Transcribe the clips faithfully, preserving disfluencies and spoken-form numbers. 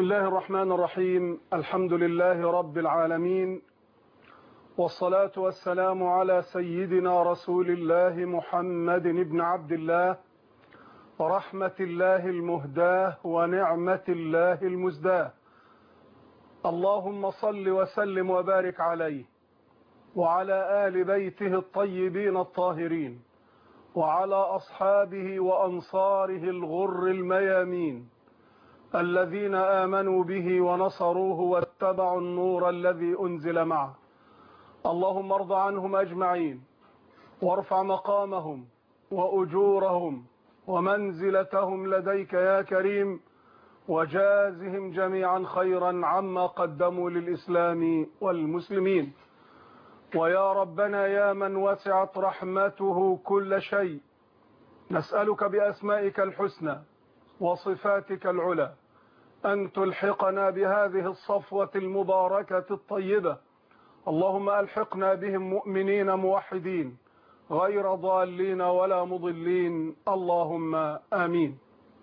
الله الرحمن الرحيم. الحمد لله رب العالمين، والصلاة والسلام على سيدنا رسول الله محمد بن عبد الله، رحمة الله المهداة ونعمة الله المزداة. اللهم صل وسلم وبارك عليه وعلى آل بيته الطيبين الطاهرين وعلى أصحابه وأنصاره الغر الميامين الذين آمنوا به ونصروه واتبعوا النور الذي أنزل معه. اللهم ارض عنهم أجمعين وارفع مقامهم وأجورهم ومنزلتهم لديك يا كريم، وجازهم جميعا خيرا عما قدموا للإسلام والمسلمين. ويا ربنا يا من وسعت رحمته كل شيء، نسألك بأسمائك الحسنى وصفاتك العلى أن تلحقنا بهذه الصفوة المباركة الطيبة. اللهم ألحقنا بهم مؤمنين موحدين غير ضالين ولا مضلين، اللهم آمين.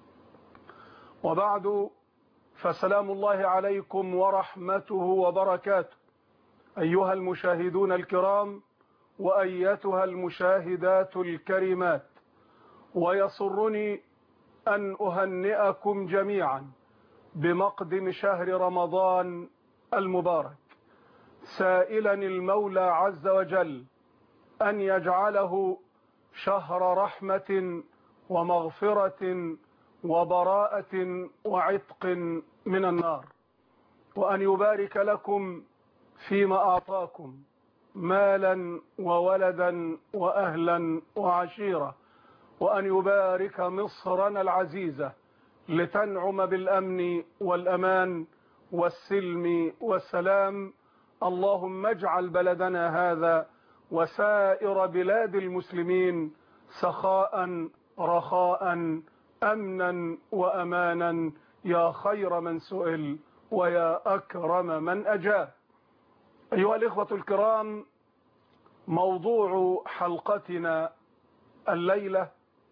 وبعد، فسلام الله عليكم ورحمته وبركاته أيها المشاهدون الكرام وأيتها المشاهدات الكريمات. ويسرني أن أهنئكم جميعا بمقدم شهر رمضان المبارك، سائلا المولى عز وجل أن يجعله شهر رحمة ومغفرة وبراءة وعتق من النار، وأن يبارك لكم فيما أعطاكم مالا وولدا وأهلا وعشيرة، وأن يبارك مصرنا العزيزة لتنعم بالأمن والأمان والسلم والسلام. اللهم اجعل بلدنا هذا وسائر بلاد المسلمين سخاء رخاء أمنا وأمانا يا خير من سئل ويا أكرم من أجاب. أيها الإخوة الكرام، موضوع حلقتنا الليلة: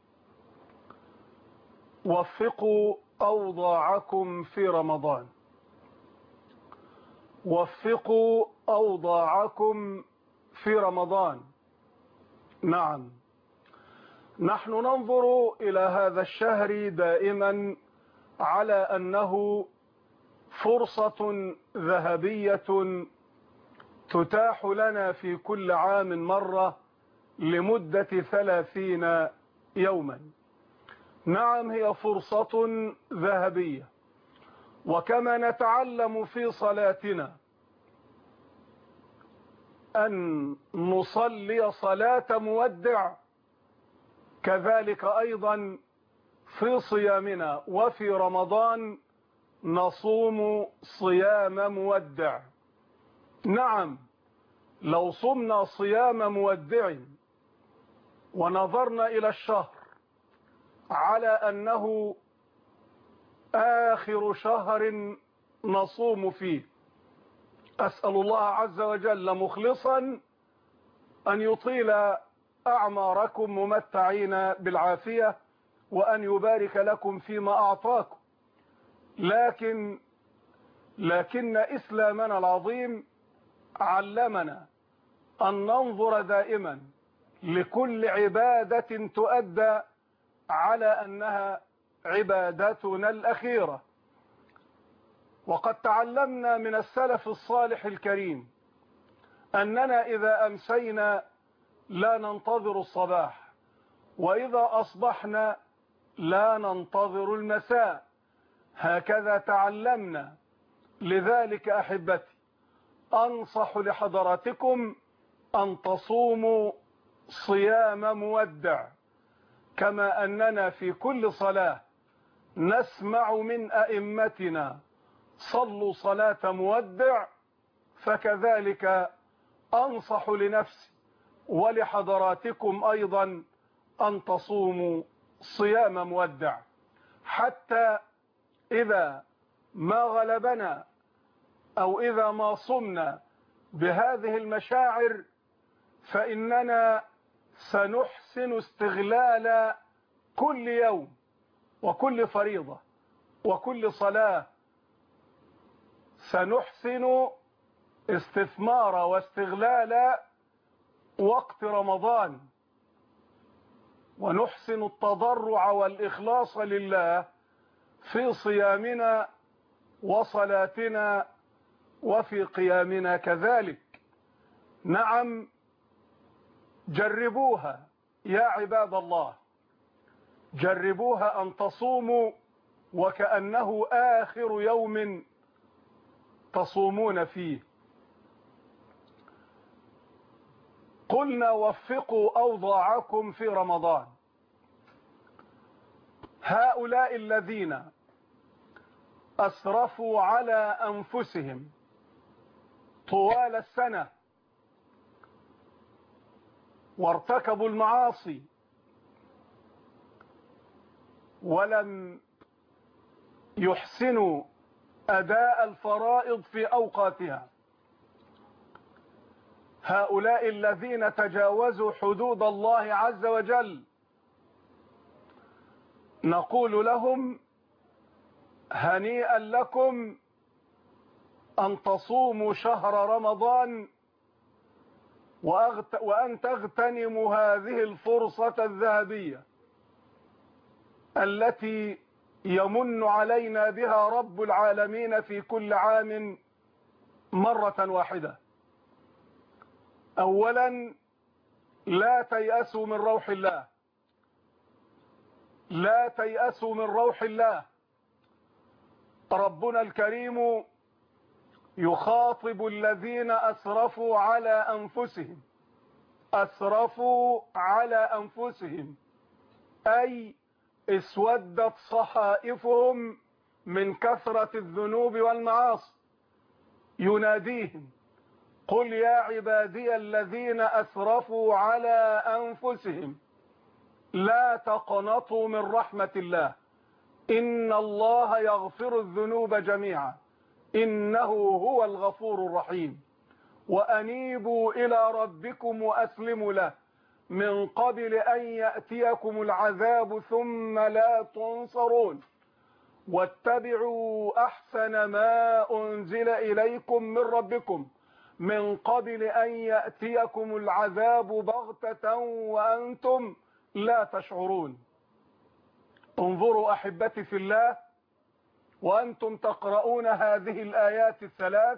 وفقوا أوضاعكم في رمضان. وفقوا أوضاعكم في رمضان. نعم، نحن ننظر إلى هذا الشهر دائما على أنه فرصة ذهبية تتاح لنا في كل عام مرة لمدة ثلاثين يوما. نعم، هي فرصة ذهبية. وكما نتعلم في صلاتنا أن نصلي صلاة مودع، كذلك أيضا في صيامنا وفي رمضان نصوم صيام مودع. نعم، لو صمنا صيام مودع ونظرنا إلى الشهر على أنه آخر شهر نصوم فيه، أسأل الله عز وجل مخلصا أن يطيل أعماركم ممتعين بالعافية وأن يبارك لكم فيما أعطاكم. لكن لكن إسلامنا العظيم علمنا أن ننظر دائما لكل عبادة تؤدى على أنها عبادتنا الأخيرة. وقد تعلمنا من السلف الصالح الكريم أننا إذا أمسينا لا ننتظر الصباح، وإذا أصبحنا لا ننتظر المساء. هكذا تعلمنا. لذلك أحبتي، أنصح لحضراتكم أن تصوموا صيام مودع، كما أننا في كل صلاة نسمع من أئمتنا صلوا صلاة مودع، فكذلك أنصح لنفسي ولحضراتكم أيضا أن تصوموا صيام مودع، حتى إذا ما غلبنا أو إذا ما صمنا بهذه المشاعر فإننا سنحسن استغلال كل يوم وكل فريضة وكل صلاة سنحسن استثمار واستغلال وقت رمضان، ونحسن التضرع والإخلاص لله في صيامنا وصلاتنا وفي قيامنا كذلك. نعم، جربوها يا عباد الله، جربوها أن تصوموا وكأنه آخر يوم تصومون فيه. قلنا وفقوا أوضاعكم في رمضان. هؤلاء الذين أسرفوا على أنفسهم طوال السنة وارتكبوا المعاصي ولم يحسنوا أداء الفرائض في أوقاتها، هؤلاء الذين تجاوزوا حدود الله عز وجل، نقول لهم هنيئا لكم أن تصوموا شهر رمضان وأن تغتنموا هذه الفرصة الذهبية التي يمن علينا بها رب العالمين في كل عام مرة واحدة. أولا، لا تيأسوا من روح الله، لا تيأسوا من روح الله. ربنا الكريم يخاطب الذين أسرفوا على أنفسهم، أسرفوا على أنفسهم أي اسودت صحائفهم من كثرة الذنوب والمعاصي. يناديهم قل يا عبادي الذين أسرفوا على أنفسهم لا تقنطوا من رحمة الله إن الله يغفر الذنوب جميعا إنه هو الغفور الرحيم، وأنيبوا إلى ربكم وأسلموا له من قبل أن يأتيكم العذاب ثم لا تنصرون، واتبعوا أحسن ما أنزل إليكم من ربكم من قبل أن يأتيكم العذاب بغتة وأنتم لا تشعرون. انظروا أحبتي في الله، وأنتم تقرؤون هذه الآيات الثلاث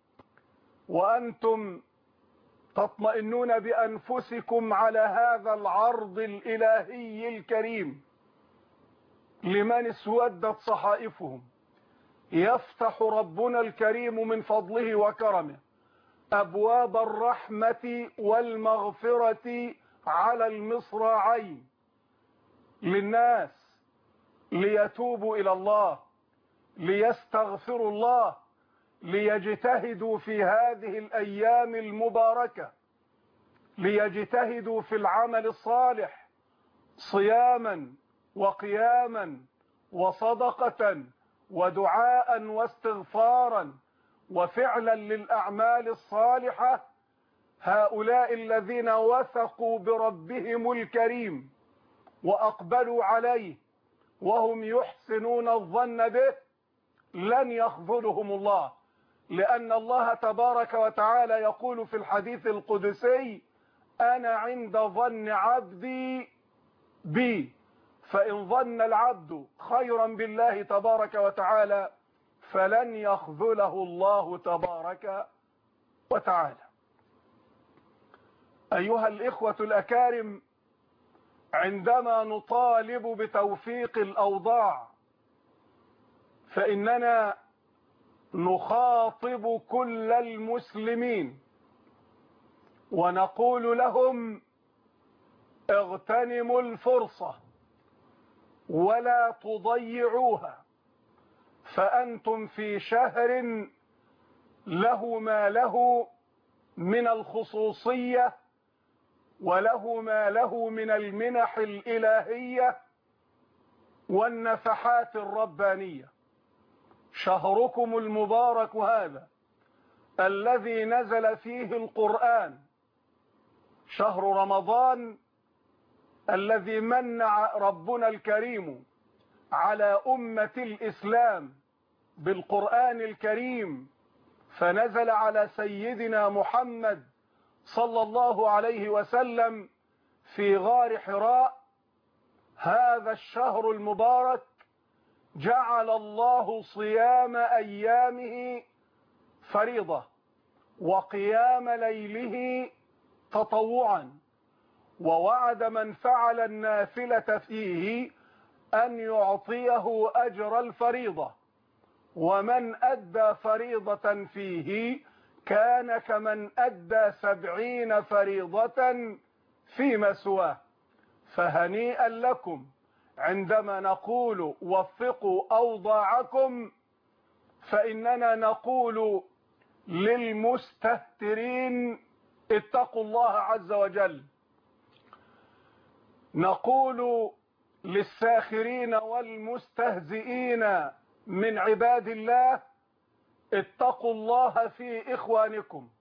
وأنتم تطمئنون بأنفسكم على هذا العرض الإلهي الكريم لمن اسودت صحائفهم، يفتح ربنا الكريم من فضله وكرمه أبواب الرحمة والمغفرة على المصراعين للناس ليتوبوا إلى الله، ليستغفروا الله، ليجتهدوا في هذه الأيام المباركة، ليجتهدوا في العمل الصالح صياما وقياما وصدقة ودعاء واستغفارا وفعلا للأعمال الصالحة. هؤلاء الذين وثقوا بربهم الكريم وأقبلوا عليه وهم يحسنون الظن به لن يخذلهم الله، لأن الله تبارك وتعالى يقول في الحديث القدسي أنا عند ظن عبدي بي، فإن ظن العبد خيرا بالله تبارك وتعالى فلن يخذله الله تبارك وتعالى. أيها الإخوة الأكارم، عندما نطالب بتوفيق الأوضاع فإننا نخاطب كل المسلمين ونقول لهم اغتنموا الفرصة ولا تضيعوها، فأنتم في شهر له ما له من الخصوصية وله ما له من المنح الإلهية والنفحات الربانية. شهركم المبارك هذا الذي نزل فيه القرآن، شهر رمضان الذي من ربنا الكريم على أمة الإسلام بالقرآن الكريم فنزل على سيدنا محمد صلى الله عليه وسلم في غار حراء: هذا الشهر المبارك جعل الله صيام أيامه فريضة وقيام ليله تطوعا، ووعد من فعل النافلة فيه أن يعطيه أجر الفريضة، ومن أدى فريضة فيه كان كمن أدى سبعين فريضة فيما سواه. فهنيئا لكم عندما نقول وفقوا أوضاعكم، فإننا نقول للمستهترين اتقوا الله عز وجل، نقول للساخرين والمستهزئين من عباد الله اتقوا الله في إخوانكم،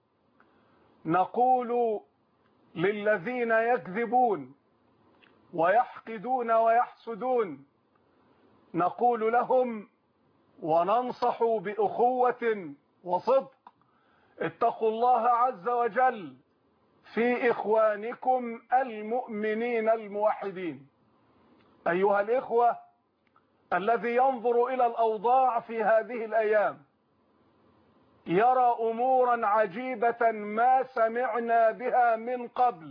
نقول للذين يكذبون ويحقدون ويحسدون، نقول لهم وننصح بأخوة وصدق: اتقوا الله عز وجل في إخوانكم المؤمنين الموحدين. أيها الإخوة، الذي ينظر إلى الأوضاع في هذه الأيام يرى أمورا عجيبة ما سمعنا بها من قبل.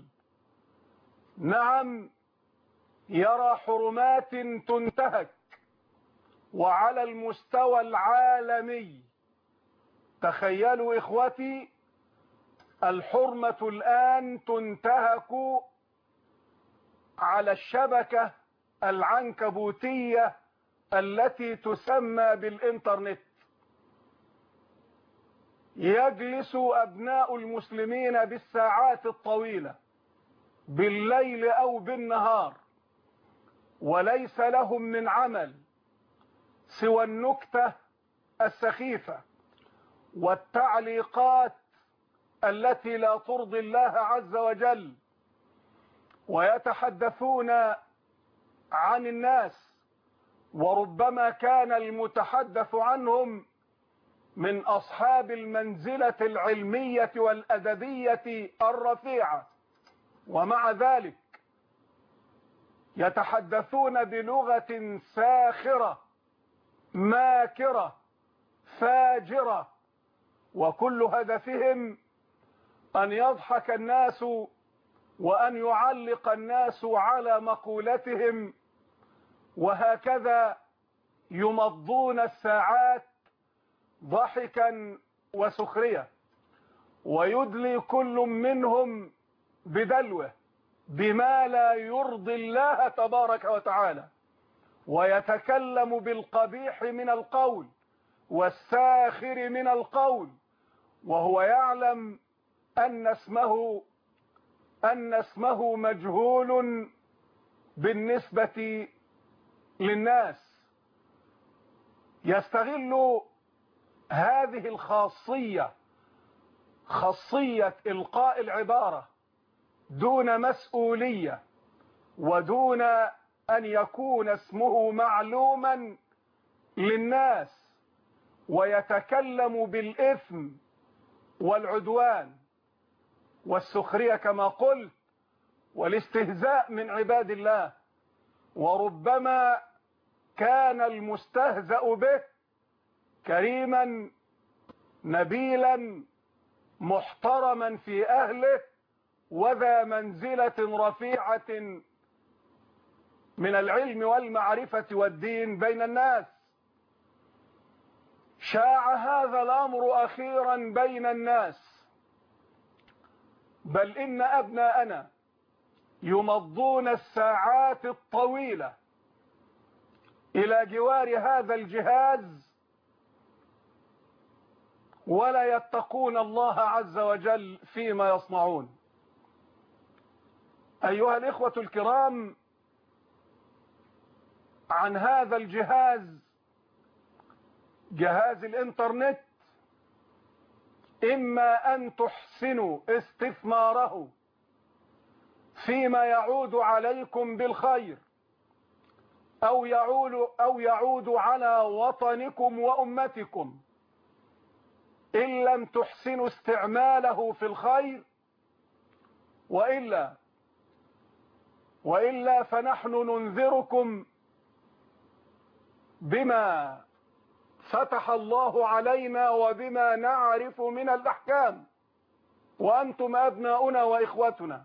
نعم، يرى حرمات تنتهك، وعلى المستوى العالمي. تخيلوا إخوتي، الحرمة الآن تنتهك على الشبكة العنكبوتية التي تسمى بالإنترنت. يجلس أبناء المسلمين بالساعات الطويلة بالليل أو بالنهار وليس لهم من عمل سوى النكتة السخيفة والتعليقات التي لا ترضي الله عز وجل، ويتحدثون عن الناس، وربما كان المتحدث عنهم من أصحاب المنزلة العلمية والأدبية الرفيعة، ومع ذلك يتحدثون بلغة ساخرة ماكرة فاجرة، وكل هدفهم أن يضحك الناس وأن يعلق الناس على مقولتهم، وهكذا يمضون الساعات ضحكا وسخرية، ويدلي كل منهم بدلوه بما لا يرضي الله تبارك وتعالى، ويتكلم بالقبيح من القول والساخر من القول، وهو يعلم أن اسمه أن اسمه مجهول بالنسبة للناس. يستغل هذه الخاصية، خاصية إلقاء العبارة دون مسؤولية ودون أن يكون اسمه معلوما للناس، ويتكلم بالإثم والعدوان والسخرية كما قلت والاستهزاء من عباد الله. وربما كان المستهزأ به كريما نبيلا محترما في أهله وذا منزلة رفيعة من العلم والمعرفة والدين بين الناس. شاع هذا الأمر أخيرا بين الناس، بل إن أبناءنا يمضون الساعات الطويلة إلى جوار هذا الجهاز ولا يتقون الله عز وجل فيما يصنعون. أيها الإخوة الكرام، عن هذا الجهاز، جهاز الإنترنت، إما أن تحسنوا استثماره فيما يعود عليكم بالخير أو يعود, أو يعود على وطنكم وأمتكم، إن لم تحسنوا استعماله في الخير، وإلا وإلا فنحن ننذركم بما فتح الله علينا وبما نعرف من الأحكام، وأنتم أبناؤنا وإخوتنا.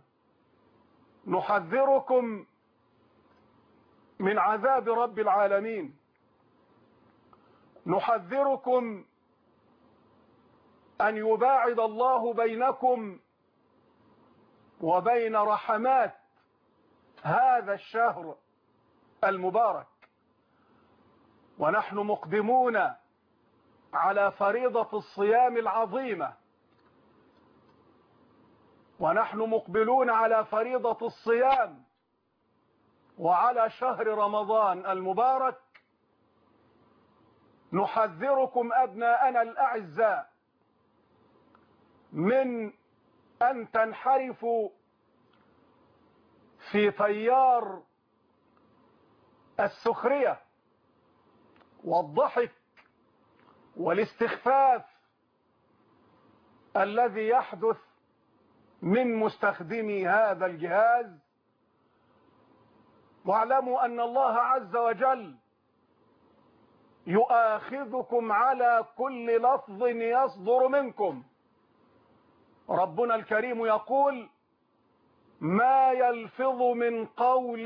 نحذركم من عذاب رب العالمين، نحذركم أن يباعد الله بينكم وبين رحمات هذا الشهر المبارك. ونحن مقدمون على فريضة الصيام العظيمة، ونحن مقبلون على فريضة الصيام وعلى شهر رمضان المبارك. نحذركم أبناءنا الأعزاء من أن تنحرفوا في تيار السخرية والضحك والاستخفاف الذي يحدث من مستخدمي هذا الجهاز. واعلموا أن الله عز وجل يؤاخذكم على كل لفظ يصدر منكم. ربنا الكريم يقول: ما يلفظ من قول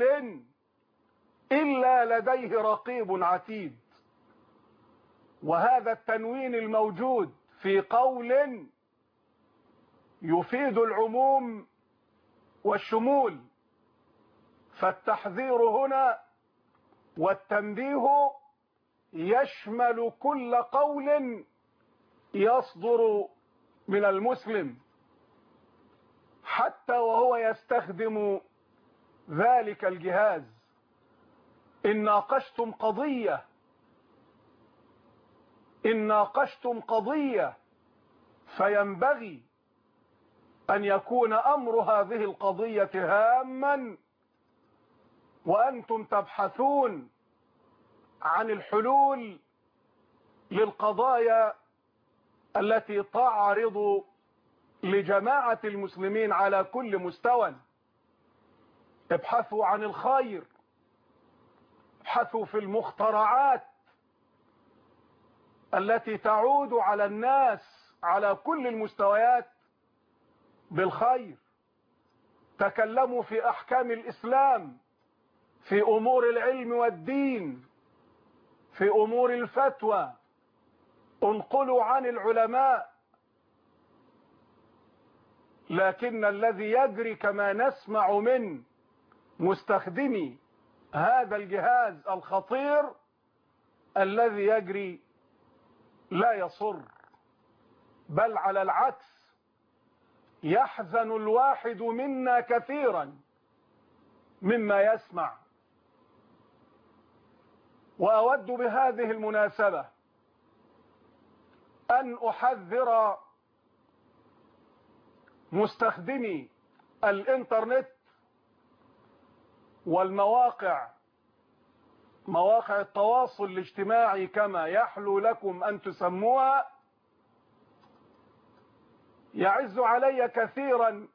إلا لديه رقيب عتيد. وهذا التنوين الموجود في قول يفيد العموم والشمول، فالتحذير هنا والتنبيه يشمل كل قول يصدر من المسلم، حتى وهو يستخدم ذلك الجهاز. إن ناقشتم قضية إن ناقشتم قضية فينبغي أن يكون أمر هذه القضية هاما، وأنتم تبحثون عن الحلول للقضايا التي تعرض لجماعة المسلمين على كل مستوى. ابحثوا عن الخير، ابحثوا في المخترعات التي تعود على الناس على كل المستويات بالخير. تكلموا في أحكام الإسلام، في أمور العلم والدين، في أمور الفتوى، انقلوا عن العلماء. لكن الذي يجري كما نسمع من مستخدمي هذا الجهاز الخطير، الذي يجري لا يصر، بل على العكس يحزن الواحد منا كثيرا مما يسمع. وأود بهذه المناسبة أن أحذر مستخدمي الإنترنت والمواقع، مواقع التواصل الاجتماعي كما يحلو لكم أن تسموها. يعز علي كثيرا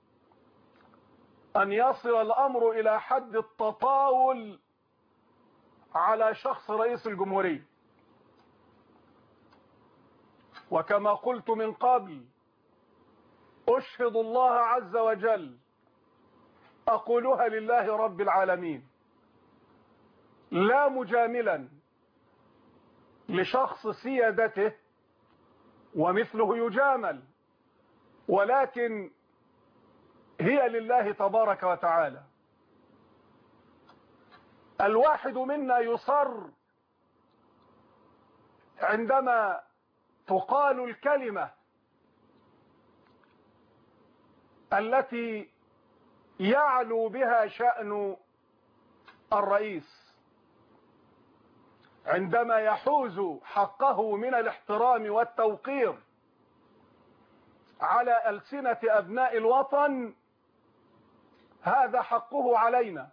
أن يصل الأمر إلى حد التطاول على شخص رئيس الجمهورية. وكما قلت من قبل، أشهد الله عز وجل، أقولها لله رب العالمين، لا مجاملا لشخص سيادته ومثله يجامل، ولكن هي لله تبارك وتعالى. الواحد منا يصر عندما تقال الكلمة التي يعلو بها شأن الرئيس، عندما يحوز حقه من الاحترام والتوقير على ألسنة أبناء الوطن. هذا حقه علينا،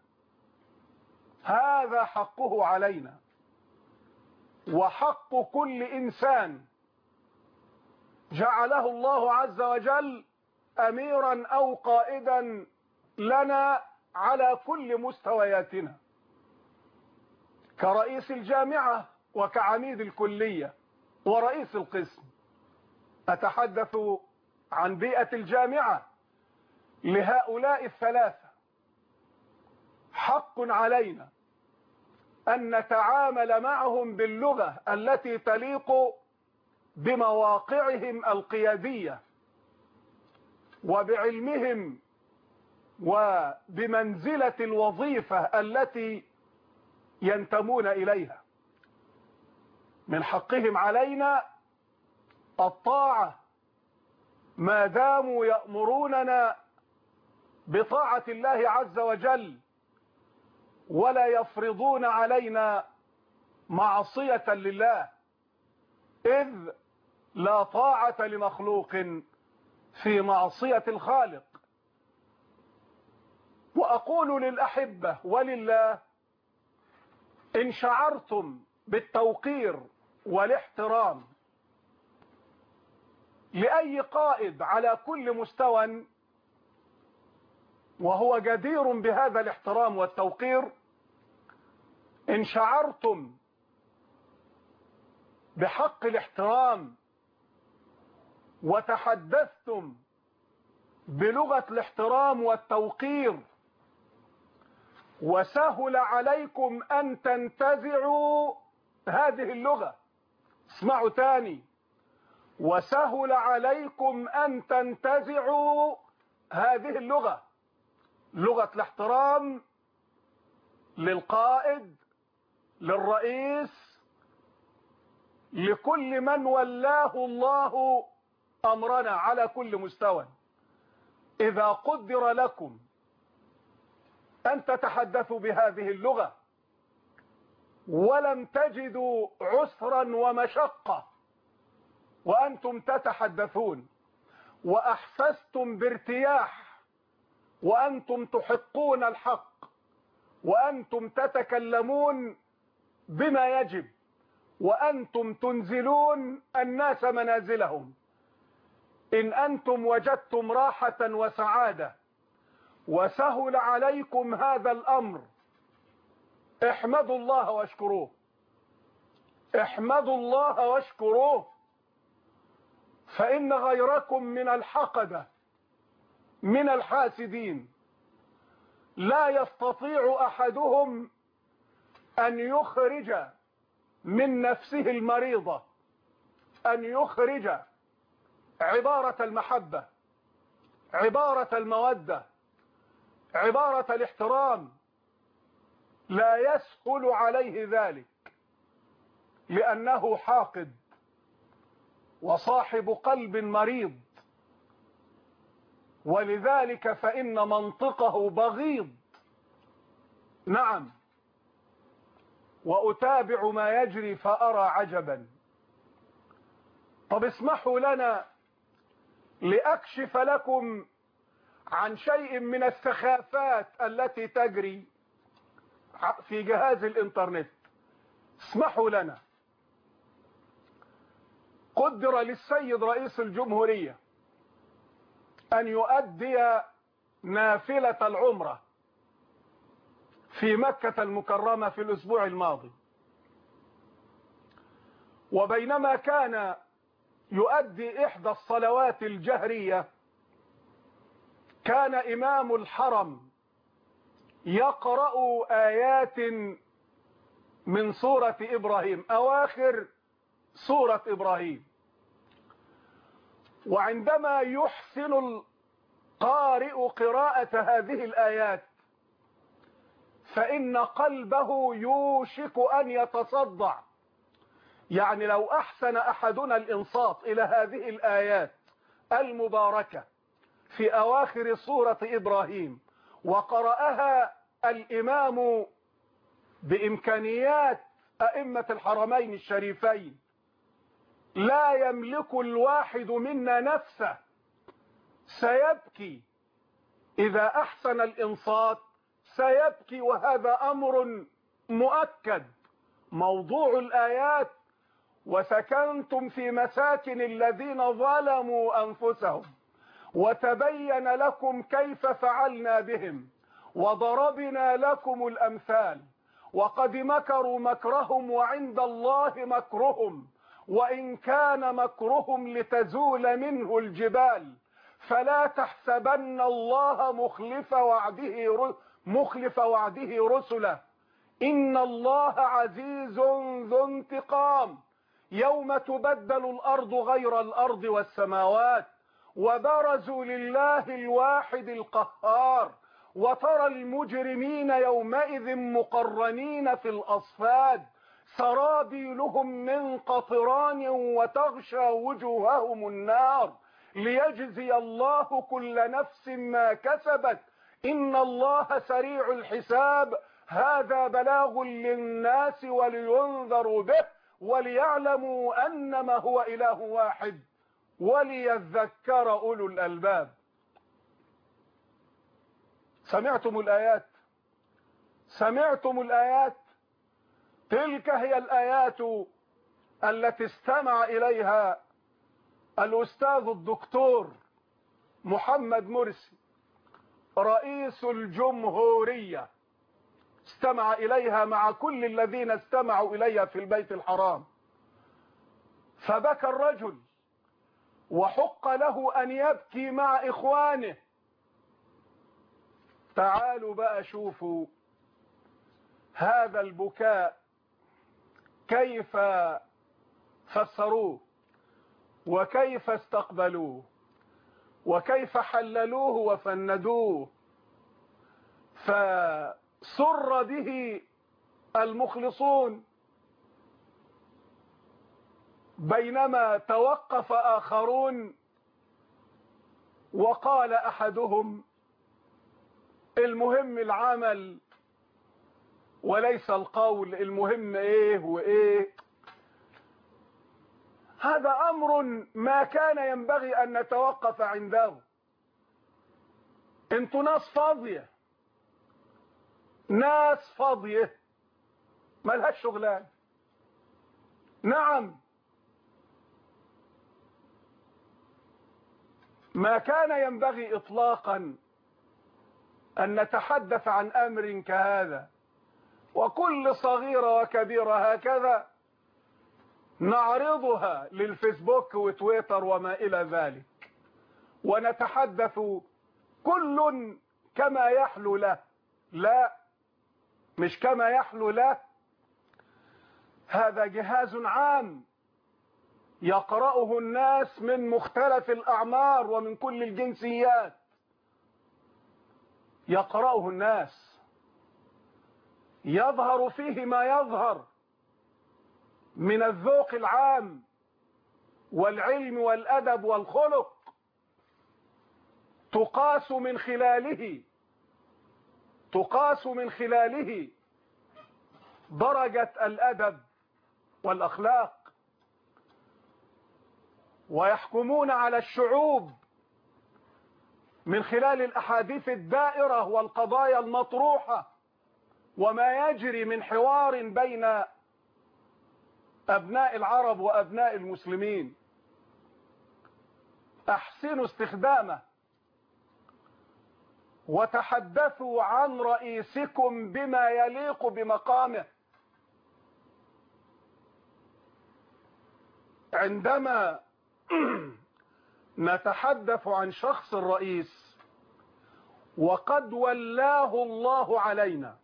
هذا حقه علينا، وحق كل إنسان جعله الله عز وجل أميرا أو قائدا لنا على كل مستوياتنا، كرئيس الجامعة وكعميد الكلية ورئيس القسم. أتحدث عن بيئة الجامعة. لهؤلاء الثلاثة حق علينا أن نتعامل معهم باللغة التي تليق بمواقعهم القيادية وبعلمهم وبمنزلة الوظيفة التي ينتمون إليها. من حقهم علينا الطاعة ما داموا يأمروننا بطاعة الله عز وجل، ولا يفرضون علينا معصية لله، إذ لا طاعة لمخلوق في معصية الخالق. وأقول للأحبة ولله: إن شعرتم بالتوقير والاحترام لأي قائد على كل مستوى وهو جدير بهذا الاحترام والتوقير، إن شعرتم بحق الاحترام وتحدثتم بلغة الاحترام والتوقير وسهل عليكم أن تنتزعوا هذه اللغة، اسمعوا تاني، وسهل عليكم أن تنتزعوا هذه اللغة، لغة الاحترام للقائد، للرئيس، لكل من ولاه الله أمرنا على كل مستوى. إذا قدر لكم أن تتحدثوا بهذه اللغة ولم تجدوا عسرا ومشقة وأنتم تتحدثون، وأحسستم بارتياح وأنتم تحقون الحق وأنتم تتكلمون بما يجب وأنتم تنزلون الناس منازلهم، إن أنتم وجدتم راحة وسعادة وسهل عليكم هذا الأمر، احمدوا الله واشكروه، احمدوا الله واشكروه، فإن غيركم من الحقدة من الحاسدين لا يستطيع أحدهم أن يخرج من نفسه المريضة، أن يخرج عبارة المحبة، عبارة المودة، عبارة الاحترام، لا يسهل عليه ذلك، لأنه حاقد وصاحب قلب مريض، ولذلك فإن منطقه بغيض. نعم، وأتابع ما يجري فأرى عجبا. طب اسمحوا لنا لأكشف لكم عن شيء من السخافات التي تجري في جهاز الإنترنت. اسمحوا لنا. قدر للسيد رئيس الجمهورية أن يؤدي نافلة العمرة في مكة المكرمة في الأسبوع الماضي، وبينما كان يؤدي إحدى الصلوات الجهرية كان إمام الحرم يقرأ آيات من سورة إبراهيم، أواخر سورة إبراهيم، وعندما يحسن القارئ قراءة هذه الآيات فإن قلبه يوشك أن يتصدع. يعني لو أحسن أحدنا الإنصات إلى هذه الآيات المباركة في أواخر سورة إبراهيم وقرأها الإمام بإمكانيات أئمة الحرمين الشريفين، لا يملك الواحد منا نفسه، سيبكي. إذا أحسن الإنصات سيبكي، وهذا أمر مؤكد. موضوع الآيات وسكنتم في مساكن الذين ظلموا أنفسهم وتبين لكم كيف فعلنا بهم وضربنا لكم الأمثال وقد مكروا مكرهم وعند الله مكرهم وإن كان مكرهم لتزول منه الجبال فلا تحسبن الله مخلف وعده مخلف وعده رسله إن الله عزيز ذو انتقام يوم تبدل الأرض غير الأرض والسماوات وبرزوا لله الواحد القهار وترى المجرمين يومئذ مقرنين في الأصفاد سرابيلهم من قطران وتغشى وجوههم النار ليجزي الله كل نفس ما كسبت إن الله سريع الحساب هذا بلاغ للناس ولينذروا به وليعلموا أنما هو إله واحد وليذكر أولو الألباب. سمعتم الآيات سمعتم الآيات تلك هي الآيات التي استمع إليها الأستاذ الدكتور محمد مرسي رئيس الجمهورية، استمع إليها مع كل الذين استمعوا إليها في البيت الحرام، فبكى الرجل وحق له أن يبكي مع إخوانه. تعالوا بقى شوفوا هذا البكاء كيف فسروه وكيف استقبلوه وكيف حللوه وفندوه. فسر به المخلصون بينما توقف آخرون وقال أحدهم المهم العمل وليس القول، المهم ايه وايه. هذا امر ما كان ينبغي ان نتوقف عنده. انتوا ناس فاضية ناس فاضية ملهاش شغلان. نعم ما كان ينبغي اطلاقا ان نتحدث عن امر كهذا وكل صغيرة وكبيرة هكذا نعرضها للفيسبوك وتويتر وما إلى ذلك ونتحدث كل كما يحلو له. لا، مش كما يحلو له. هذا جهاز عام يقرأه الناس من مختلف الأعمار ومن كل الجنسيات، يقرأه الناس، يظهر فيه ما يظهر من الذوق العام والعلم والأدب والخلق، تقاس من خلاله تقاس من خلاله درجة الأدب والأخلاق، ويحكمون على الشعوب من خلال الأحاديث الدائرة والقضايا المطروحة وما يجري من حوار بين أبناء العرب وأبناء المسلمين. أحسنوا استخدامه وتحدثوا عن رئيسكم بما يليق بمقامه. عندما نتحدث عن شخص الرئيس وقد ولاه الله علينا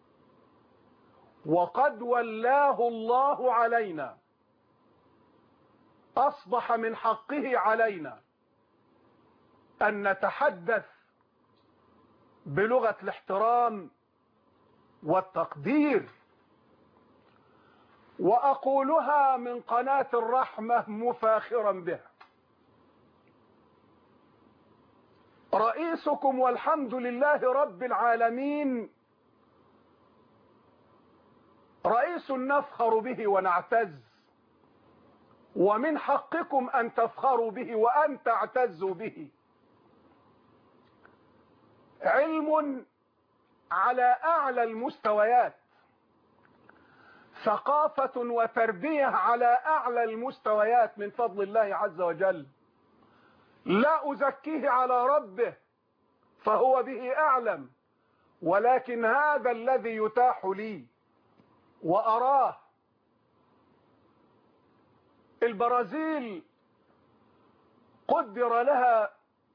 وقد ولاه الله علينا أصبح من حقه علينا أن نتحدث بلغة الاحترام والتقدير، وأقولها من قناة الرحمة مفاخرا بها. رئيسكم والحمد لله رب العالمين رئيس نفخر به ونعتز، ومن حقكم أن تفخروا به وأن تعتزوا به. علم على أعلى المستويات، ثقافة وتربية على أعلى المستويات من فضل الله عز وجل. لا أزكيه على ربه فهو به أعلم، ولكن هذا الذي يتاح لي وأراه. البرازيل قدر لها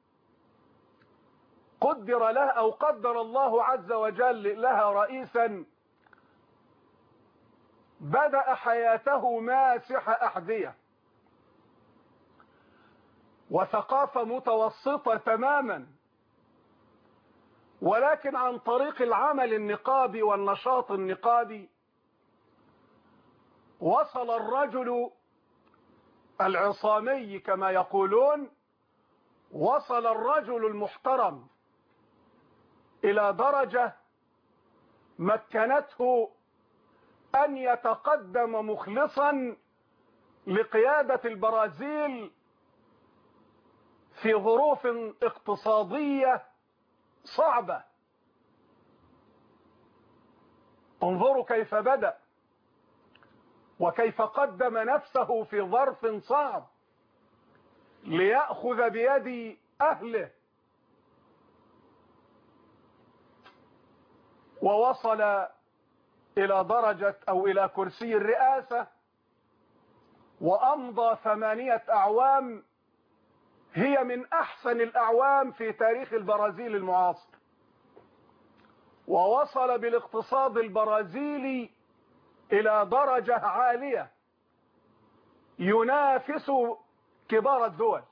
قدر لها أو قدر الله عز وجل لها رئيسا بدأ حياته ماسح أحذية وثقافة متوسطة تماما، ولكن عن طريق العمل النقابي والنشاط النقابي وصل الرجل العصامي كما يقولون، وصل الرجل المحترم إلى درجة مكنته أن يتقدم مخلصا لقيادة البرازيل في ظروف اقتصادية صعبة. انظروا كيف بدأ وكيف قدم نفسه في ظرف صعب ليأخذ بيد أهله، ووصل إلى درجة أو إلى كرسي الرئاسة، وأمضى ثمانية أعوام هي من أحسن الأعوام في تاريخ البرازيل المعاصر، ووصل بالاقتصاد البرازيلي إلى درجة عالية ينافس كبار الدول،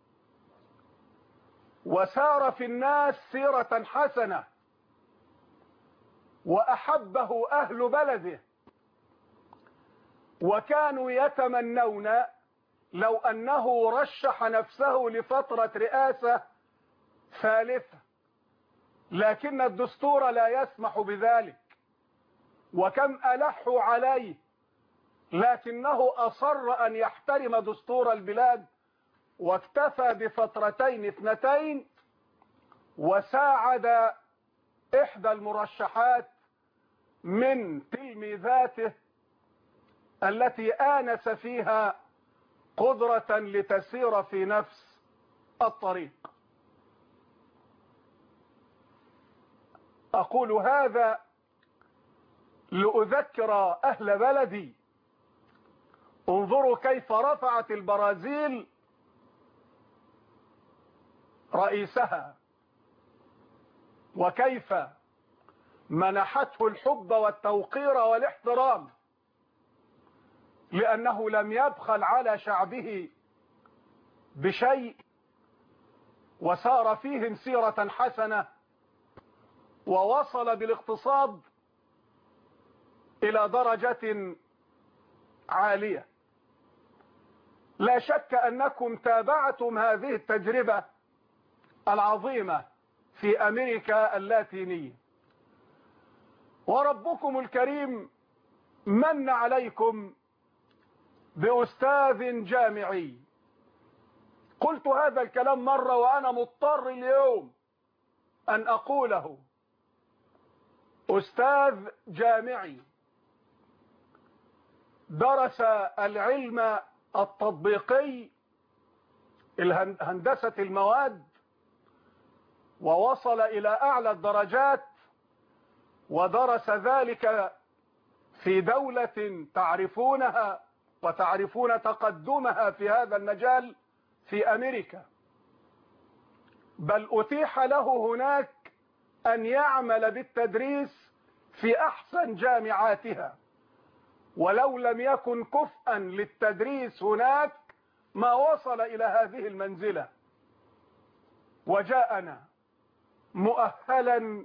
وسار في الناس سيرة حسنة، وأحبه أهل بلده، وكانوا يتمنون لو أنه رشح نفسه لفترة رئاسة ثالثة، لكن الدستور لا يسمح بذلك، وكم ألحوا عليه، لكنه أصر أن يحترم دستور البلاد واكتفى بفترتين اثنتين، وساعد إحدى المرشحات من تلميذاته التي آنس فيها قدرة لتسير في نفس الطريق. أقول هذا لأذكر أهل بلدي، انظروا كيف رفعت البرازيل رئيسها، وكيف منحته الحب والتوقير والاحترام، لأنه لم يبخل على شعبه بشيء، وسار فيهم سيرة حسنة، ووصل بالاقتصاد إلى درجة عالية. لا شك أنكم تابعتم هذه التجربة العظيمة في أمريكا اللاتينية، وربكم الكريم من عليكم بأستاذ جامعي. قلت هذا الكلام مرة وأنا مضطر اليوم أن أقوله، أستاذ جامعي درس العلم التطبيقي هندسة المواد، ووصل إلى أعلى الدرجات، ودرس ذلك في دولة تعرفونها وتعرفون تقدمها في هذا المجال في أمريكا، بل أتيح له هناك أن يعمل بالتدريس في أحسن جامعاتها، ولو لم يكن كفءا للتدريس هناك ما وصل إلى هذه المنزلة، وجاءنا مؤهلا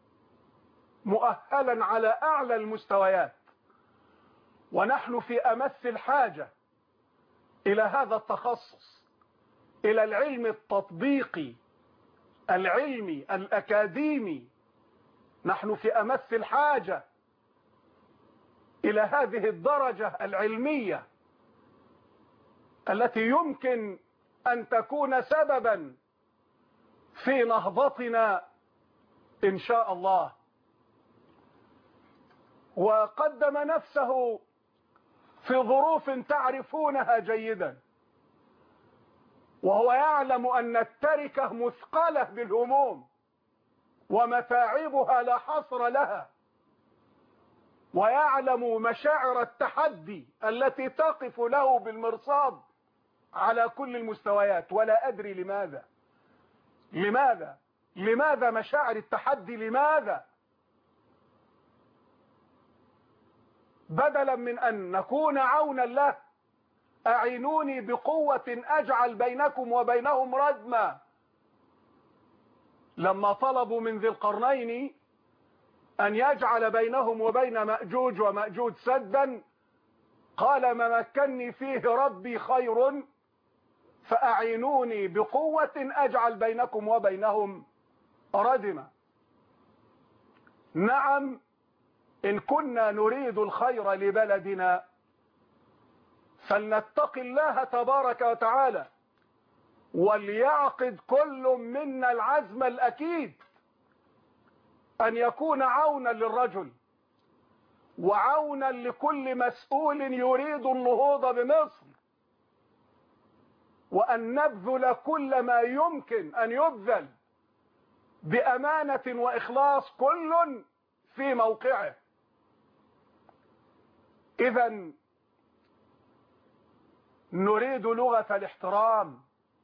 مؤهلا على أعلى المستويات، ونحن في أمس الحاجة إلى هذا التخصص، إلى العلم التطبيقي العلمي الأكاديمي. نحن في أمس الحاجة إلى هذه الدرجة العلمية التي يمكن أن تكون سببا في نهضتنا إن شاء الله. وقدم نفسه في ظروف تعرفونها جيدا، وهو يعلم أن التركة مثقلة بالهموم ومتاعبها لا حصر لها، ويعلم مشاعر التحدي التي تقف له بالمرصاد على كل المستويات. ولا أدري لماذا لماذا لماذا مشاعر التحدي؟ لماذا بدلا من أن نكون عونا له أعينوني بقوة أجعل بينكم وبينهم ردما. لما طلبوا من ذي القرنين أن يجعل بينهم وبين مأجوج ومأجوج سدا، قال ما مكنني فيه ربي خير فأعينوني بقوة أجعل بينكم وبينهم ردما. نعم، إن كنا نريد الخير لبلدنا فلنتق الله تبارك وتعالى، وليعقد كل منا العزم الأكيد أن يكون عونا للرجل وعونا لكل مسؤول يريد النهوض بمصر، وأن نبذل كل ما يمكن أن يبذل بأمانة وإخلاص كل في موقعه. إذن نريد لغة الاحترام.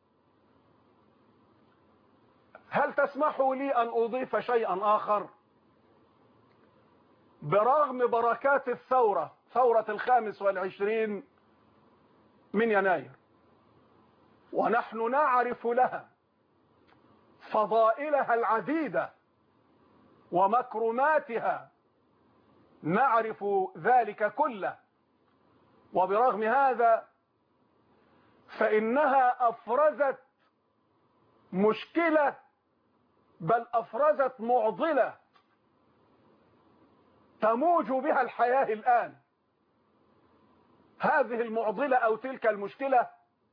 هل تسمحوا لي أن أضيف شيئا آخر؟ برغم بركات الثورة، ثورة الخامس والعشرين من يناير، ونحن نعرف لها فضائلها العديدة ومكرماتها، نعرف ذلك كله، وبرغم هذا فإنها أفرزت مشكلة، بل أفرزت معضلة تموج بها الحياة الآن. هذه المعضلة أو تلك المشكلة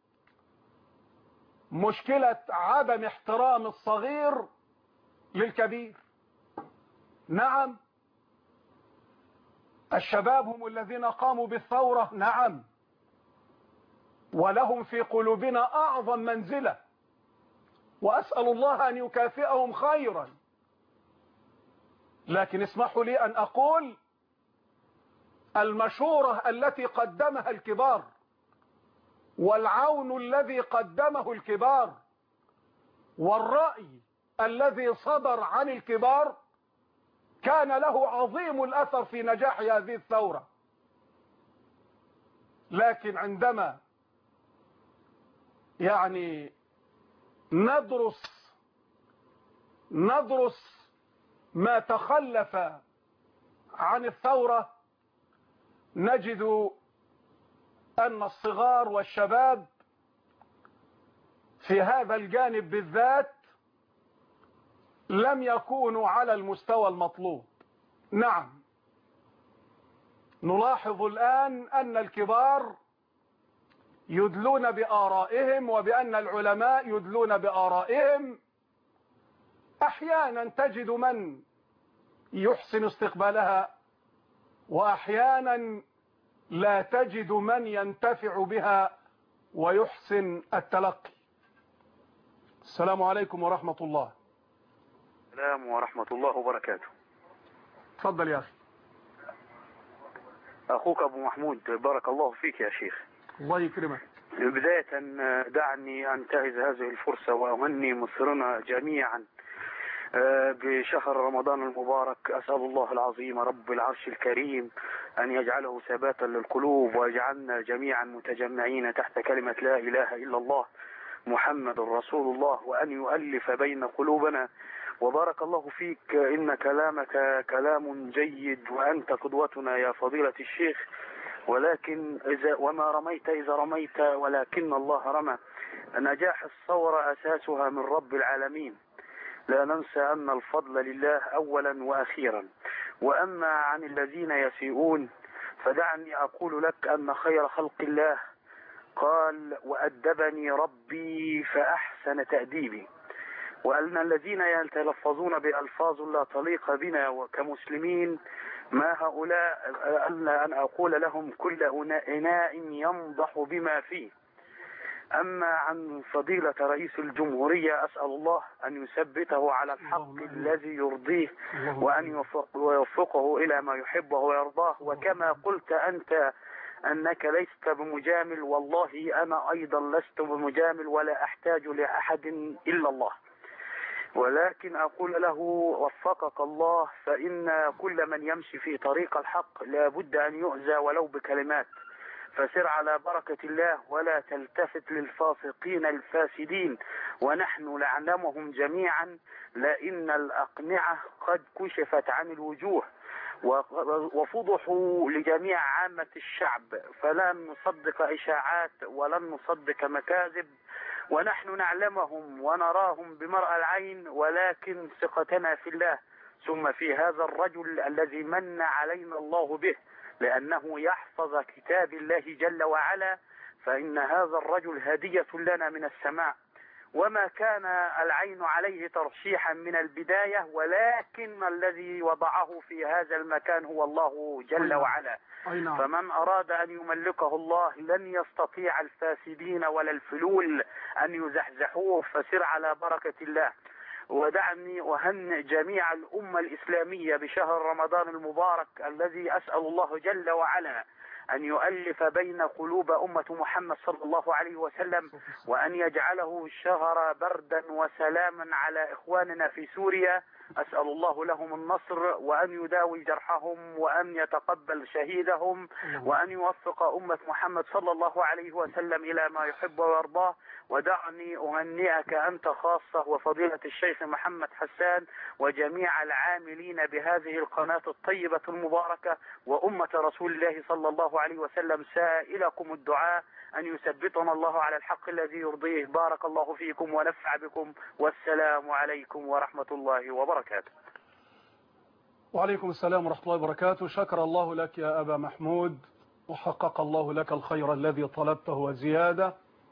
مشكلة عدم احترام الصغير للكبير. نعم، الشباب هم الذين قاموا بالثورة، نعم، ولهم في قلوبنا أعظم منزلة، وأسأل الله أن يكافئهم خيرا. لكن اسمحوا لي أن أقول المشورة التي قدمها الكبار والعون الذي قدمه الكبار والرأي الذي صدر عن الكبار كان له عظيم الأثر في نجاح هذه الثورة. لكن عندما يعني ندرس ندرس ما تخلف عن الثورة نجد أن الصغار والشباب في هذا الجانب بالذات لم يكونوا على المستوى المطلوب. نعم، نلاحظ الآن أن الكبار يدلون بآرائهم وبأن العلماء يدلون بآرائهم. أحيانا تجد من يحسن استقبالها، وأحيانا لا تجد من ينتفع بها ويحسن التلقي. السلام عليكم ورحمة الله. السلام ورحمة الله وبركاته. تفضل يا أخي. أخوك أبو محمود، بارك الله فيك يا شيخ. الله يكرمك. بداية دعني أنتهز هذه الفرصة وأهني مصرنا جميعا بشهر رمضان المبارك. أسأل الله العظيم رب العرش الكريم أن يجعله ثباتا للقلوب، ويجعلنا جميعا متجمعين تحت كلمة لا إله إلا الله محمد رسول الله، وأن يؤلف بين قلوبنا. وبارك الله فيك، إن كلامك كلام جيد، وأنت قدوتنا يا فضيلة الشيخ. ولكن إذا وما رميت إذا رميت ولكن الله رمى. نجاح الثورة أساسها من رب العالمين، لا ننسى أن الفضل لله أولا وأخيرا. وأما عن الذين يسيئون فدعني أقول لك أن خير خلق الله قال وأدبني ربي فأحسن تأديبي. وأن الذين يتلفظون بألفاظ لا تليق بنا كمسلمين ما هؤلاء ألا أن أقول لهم كل إناء ينضح بما فيه. أما عن فضيلة رئيس الجمهورية أسأل الله أن يثبته على الحق الذي يرضيه وأن يوفقه إلى ما يحبه ويرضاه. وكما قلت أنت أنك لست بمجامل، والله أنا أيضا لست بمجامل ولا أحتاج لأحد إلا الله، ولكن أقول له وفقك الله، فإن كل من يمشي في طريق الحق لا بد أن يؤذى ولو بكلمات، فسر على بركة الله ولا تلتفت للفاسقين الفاسدين، ونحن نعلمهم جميعا لأن الأقنعة قد كشفت عن الوجوه وفضحوا لجميع عامة الشعب، فلن نصدق إشاعات ولن نصدق مكاذب، ونحن نعلمهم ونراهم بمرأى العين، ولكن ثقتنا في الله ثم في هذا الرجل الذي من علينا الله به لأنه يحفظ كتاب الله جل وعلا، فإن هذا الرجل هدية لنا من السماء، وما كان العين عليه ترشيحا من البداية، ولكن الذي وضعه في هذا المكان هو الله جل وعلا. فمن أراد أن يملكه الله لن يستطيع الفاسدين ولا الفلول أن يزحزحوه، فسر على بركة الله. ودعني أهنئ جميع الأمة الإسلامية بشهر رمضان المبارك الذي أسأل الله جل وعلا أن يؤلف بين قلوب أمة محمد صلى الله عليه وسلم، وأن يجعله شهر بردا وسلاما على إخواننا في سوريا. أسأل الله لهم النصر وأن يداوي جرحهم وأن يتقبل شهيدهم وأن يوفق أمة محمد صلى الله عليه وسلم إلى ما يحب ويرضاه. ودعني أهنئك أنت خاصة وفضيلة الشيخ محمد حسان وجميع العاملين بهذه القناة الطيبة المباركة وأمة رسول الله صلى الله عليه وسلم، سائلكم الدعاء أن يثبتنا الله على الحق الذي يرضيه. بارك الله فيكم ونفع بكم، والسلام عليكم ورحمة الله وبركاته. وعليكم السلام ورحمة الله وبركاته. شكر الله لك يا أبا محمود، وحقق الله لك الخير الذي طلبته وزيادة.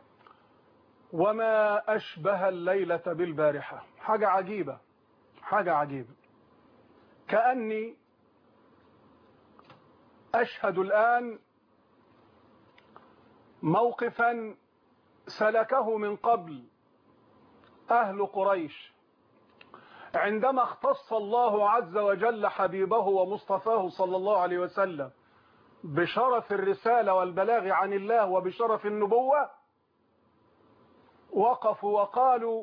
وما أشبه الليلة بالبارحة، حاجة عجيبة حاجة عجيبة، كأني أشهد الآن موقفا سلكه من قبل أهل قريش عندما اختص الله عز وجل حبيبه ومصطفاه صلى الله عليه وسلم بشرف الرسالة والبلاغ عن الله وبشرف النبوة. وقفوا وقالوا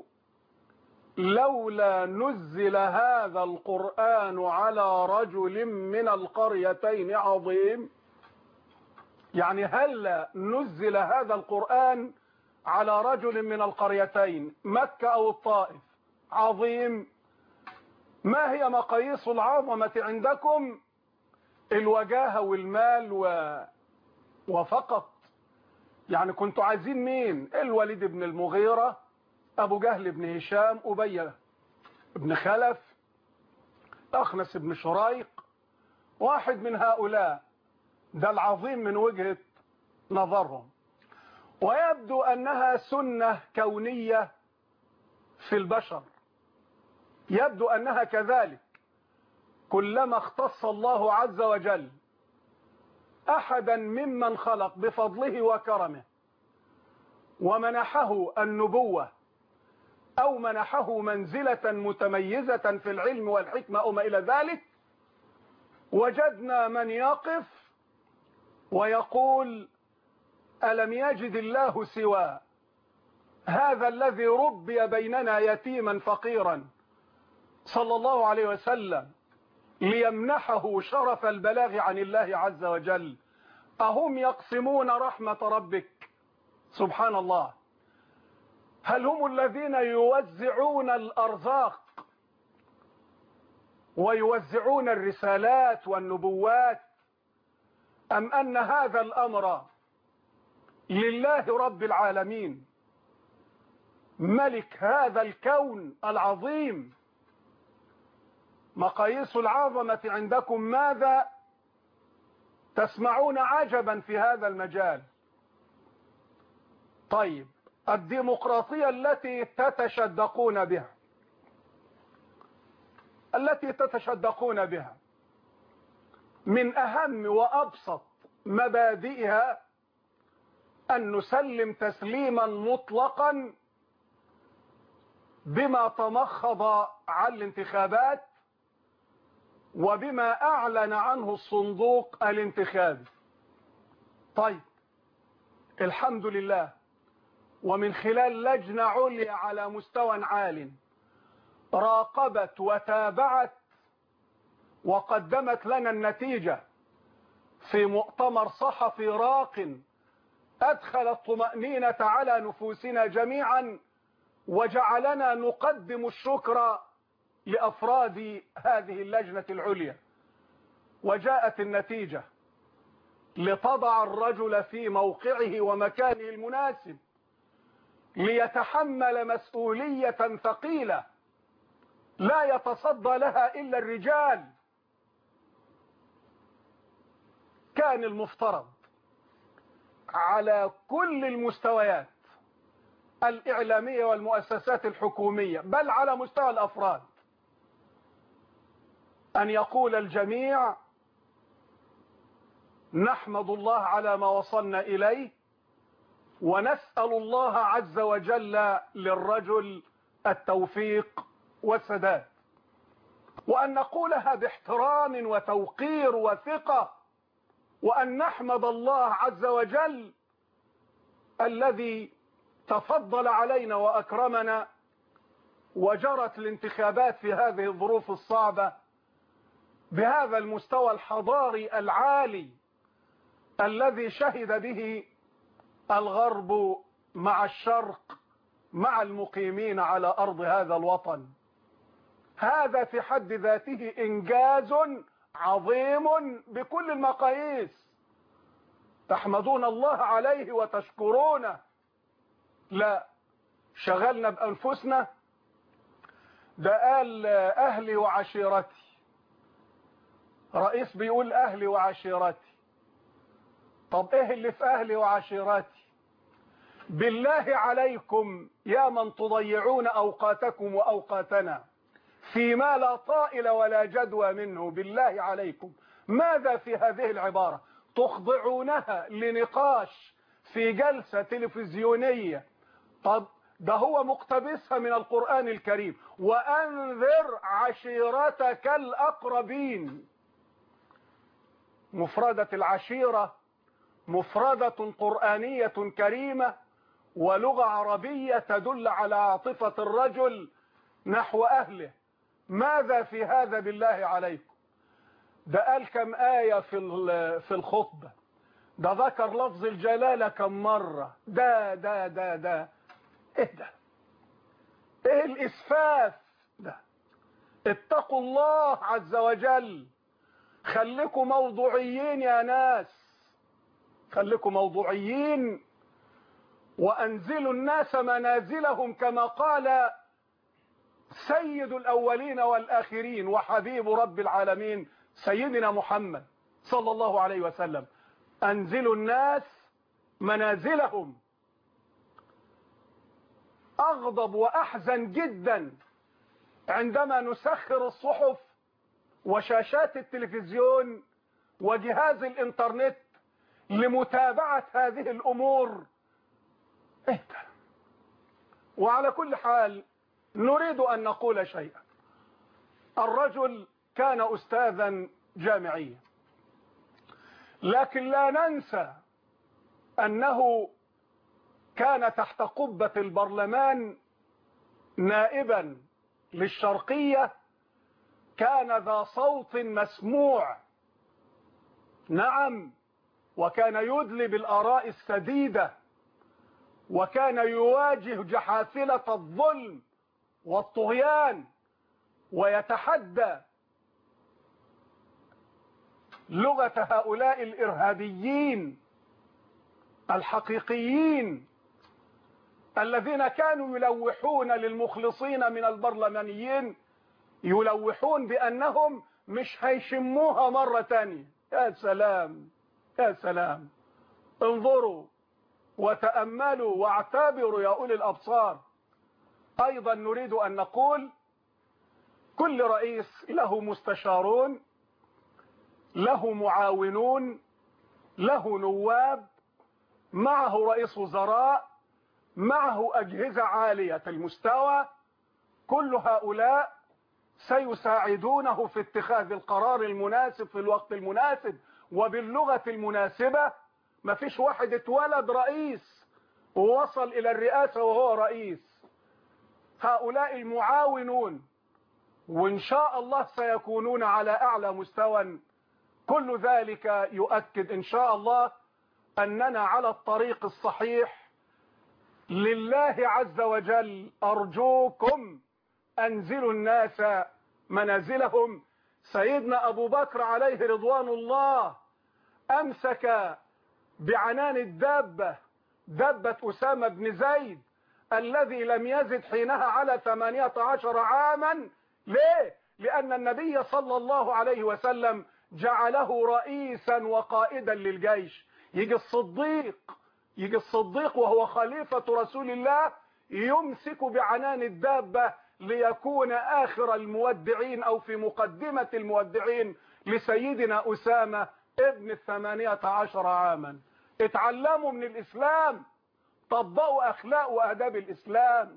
لولا نزل هذا القرآن على رجل من القريتين عظيم، يعني هل نزل هذا القرآن على رجل من القريتين مكة أو الطائف عظيم؟ ما هي مقاييس العظمة عندكم؟ الوجاهة والمال و... وفقط. يعني كنتوا عايزين مين؟ الوليد بن المغيرة، أبو جهل بن هشام، أبي بن خلف، أخنس بن شريق، واحد من هؤلاء. ده العظيم من وجهة نظرهم. ويبدو أنها سنة كونية في البشر، يبدو أنها كذلك. كلما اختص الله عز وجل أحدا ممن خلق بفضله وكرمه ومنحه النبوة أو منحه منزلة متميزة في العلم والحكمة أو ما إلى ذلك، وجدنا من يقف ويقول ألم يجد الله سوى هذا الذي ربي بيننا يتيما فقيرا صلى الله عليه وسلم ليمنحه شرف البلاغ عن الله عز وجل؟ أهم يقسمون رحمة ربك؟ سبحان الله. هل هم الذين يوزعون الأرزاق ويوزعون الرسالات والنبوات، أم أن هذا الأمر لله رب العالمين ملك هذا الكون العظيم؟ مقاييس العظمة عندكم ماذا؟ تسمعون عجبا في هذا المجال. طيب، الديمقراطية التي تتشدقون بها التي تتشدقون بها من أهم وأبسط مبادئها أن نسلم تسليما مطلقا بما تمخض عن الانتخابات وبما أعلن عنه الصندوق الانتخابي. طيب الحمد لله، ومن خلال لجنة عليا على مستوى عال راقبت وتابعت وقدمت لنا النتيجة في مؤتمر صحفي راق أدخل الطمأنينة على نفوسنا جميعا وجعلنا نقدم الشكر لأفراد هذه اللجنة العليا. وجاءت النتيجة لتضع الرجل في موقعه ومكانه المناسب ليتحمل مسؤولية ثقيلة لا يتصدى لها إلا الرجال. كان المفترض على كل المستويات الإعلامية والمؤسسات الحكومية بل على مستوى الأفراد أن يقول الجميع نحمد الله على ما وصلنا إليه ونسأل الله عز وجل للرجل التوفيق والسداد، وأن نقولها باحترام وتوقير وثقة، وأن نحمد الله عز وجل الذي تفضل علينا وأكرمنا وجرت الانتخابات في هذه الظروف الصعبة بهذا المستوى الحضاري العالي الذي شهد به الغرب مع الشرق مع المقيمين على أرض هذا الوطن. هذا في حد ذاته إنجاز عظيم بكل المقاييس تحمدون الله عليه وتشكرونه. لا شغلنا بأنفسنا، ده قال أهلي وعشيرتي، رئيس بيقول أهلي وعشيرتي. طب إيه اللي في أهلي وعشيرتي؟ بالله عليكم يا من تضيعون أوقاتكم وأوقاتنا فيما لا طائل ولا جدوى منه، بالله عليكم ماذا في هذه العبارة تخضعونها لنقاش في جلسة تلفزيونية؟ طب ده هو مقتبسها من القرآن الكريم، وأنذر عشيرتك الأقربين. مفردة العشيرة مفردة قرآنية كريمة ولغة عربية تدل على عاطفة الرجل نحو أهله. ماذا في هذا بالله عليكم؟ ده قال كم آية في في الخطبة، ده ذكر لفظ الجلالة كم مرة، ده ده ده ده ايه ده؟ ايه الإسفاف ده؟ اتقوا الله عز وجل، خليكم موضوعيين يا ناس، خليكم موضوعيين وأنزلوا الناس منازلهم كما قال سيد الأولين والآخرين وحبيب رب العالمين سيدنا محمد صلى الله عليه وسلم، أنزلوا الناس منازلهم. أغضب وأحزن جدا عندما نسخر الصحف وشاشات التلفزيون وجهاز الإنترنت لمتابعة هذه الأمور. إيه ده؟ وعلى كل حال نريد أن نقول شيئا. الرجل كان أستاذا جامعيا، لكن لا ننسى أنه كان تحت قبة البرلمان نائبا للشرقية، كان ذا صوت مسموع، نعم، وكان يدلي بالآراء السديدة، وكان يواجه جحافلة الظلم والطغيان ويتحدى لغة هؤلاء الإرهابيين الحقيقيين الذين كانوا يلوحون للمخلصين من البرلمانيين، يلوحون بأنهم مش هيشموها مرة تانية. يا سلام يا سلام، انظروا وتأملوا واعتبروا يا أولي الأبصار. أيضا نريد أن نقول كل رئيس له مستشارون، له معاونون، له نواب، معه رئيس وزراء، معه أجهزة عالية المستوى. كل هؤلاء سيساعدونه في اتخاذ القرار المناسب في الوقت المناسب وباللغة المناسبة. ما فيش واحد اتولد رئيس ووصل إلى الرئاسة وهو رئيس. هؤلاء المعاونون، وإن شاء الله سيكونون على أعلى مستوى. كل ذلك يؤكد إن شاء الله أننا على الطريق الصحيح. لله عز وجل أرجوكم أنزلوا الناس منازلهم. سيدنا أبو بكر عليه رضوان الله أمسك بعنان الدابة، دابة أسامة بن زيد الذي لم يزد حينها على ثمانية عشر عاما. ليه؟ لأن النبي صلى الله عليه وسلم جعله رئيسا وقائدا للجيش. يجي الصديق يجي الصديق وهو خليفة رسول الله يمسك بعنان الدابة ليكون آخر المودعين أو في مقدمة المودعين لسيدنا أسامة ابن الثمانية عشر عاما. اتعلموا من الإسلام، طبقوا أخلاق وآداب الإسلام.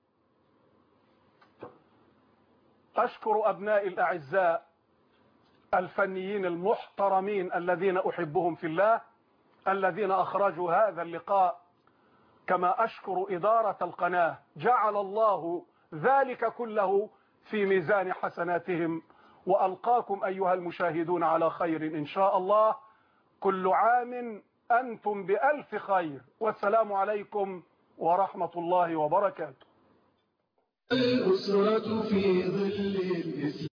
أشكر أبنائي الأعزاء الفنيين المحترمين الذين أحبهم في الله، الذين أخرجوا هذا اللقاء، كما أشكر إدارة القناة، جعل الله ذلك كله في ميزان حسناتهم. وألقاكم أيها المشاهدون على خير إن شاء الله. كل عام أنتم بألف خير، والسلام عليكم ورحمة الله وبركاته. الأسرة في ظل الإسلام.